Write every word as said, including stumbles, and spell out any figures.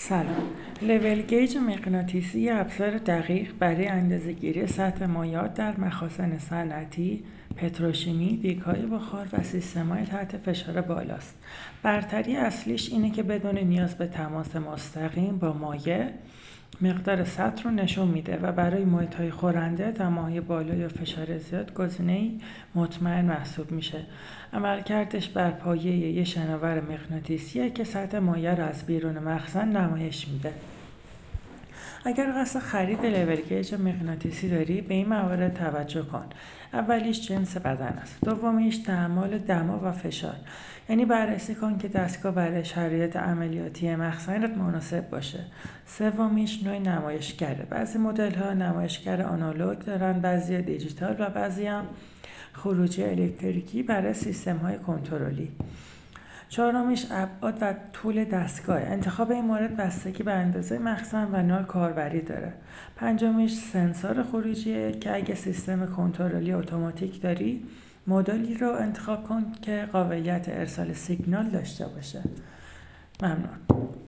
سلام. لول گیج مغناطیسی یه ابزار دقیق برای اندازه‌گیری سطح مایعات در مخازن صنعتی، پتروشیمی، دیگ‌های بخار و سیستم‌های تحت فشار بالاست. برتری اصلیش اینه که بدون نیاز به تماس مستقیم با مایع، مقدار سطح رو نشون میده و برای محیط‌های خورنده دماهای بالا یا فشار زیاد گزینه‌ای مطمئن محسوب میشه. عملکردش بر پایه یه شناور مغناطیسیه که سطح مایع رو از بیرون مخزن نمایش میده. اگر قصد خرید لول گیج مغناطیسی داری به این موارد توجه کن. اولیش جنس بدن است. دومیش تحمل دما و فشار. یعنی بررسی کن که دستگاه برای شرایط عملیاتی مخزنت مناسب باشه. سومیش نوع نمایشگره. بعضی مدل ها نمایشگر آنالوگ دارن، بعضی دیجیتال و بعضی هم خروجی الکتریکی برای سیستم های کنترلی. چهارمیش ابعاد و طول دستگاه. انتخاب این مورد بستگی به اندازه مخزن و نوع کاربری داره. پنجمیش سنسور خروجیه که اگه سیستم کنترلی اتوماتیک داری مدلی رو انتخاب کن که قابلیت ارسال سیگنال داشته باشه. ممنون.